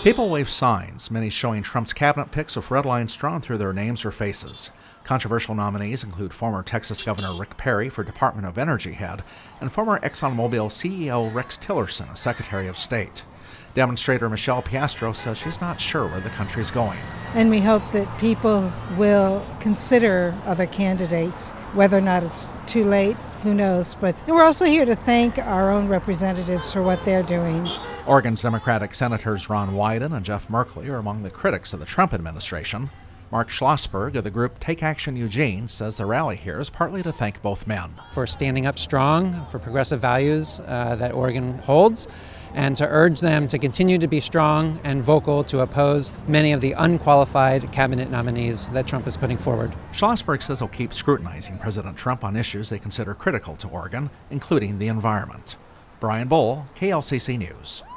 People wave signs, many showing Trump's cabinet picks with red lines drawn through their names or faces. Controversial nominees include former Texas Governor Rick Perry for Department of Energy head and former ExxonMobil CEO Rex Tillerson as Secretary of State. Demonstrator Michelle Piastro says she's not sure where the country's going. And we hope that people will consider other candidates, whether or not it's too late, who knows. But we're also here to thank our own representatives for what they're doing. Oregon's Democratic Senators Ron Wyden and Jeff Merkley are among the critics of the Trump administration. Mark Schlossberg of the group Take Action Eugene says the rally here is partly to thank both men. For standing up strong for progressive values that Oregon holds, and to urge them to continue to be strong and vocal to oppose many of the unqualified cabinet nominees that Trump is putting forward. Schlossberg says he'll keep scrutinizing President Trump on issues they consider critical to Oregon, including the environment. Brian Bull, KLCC News.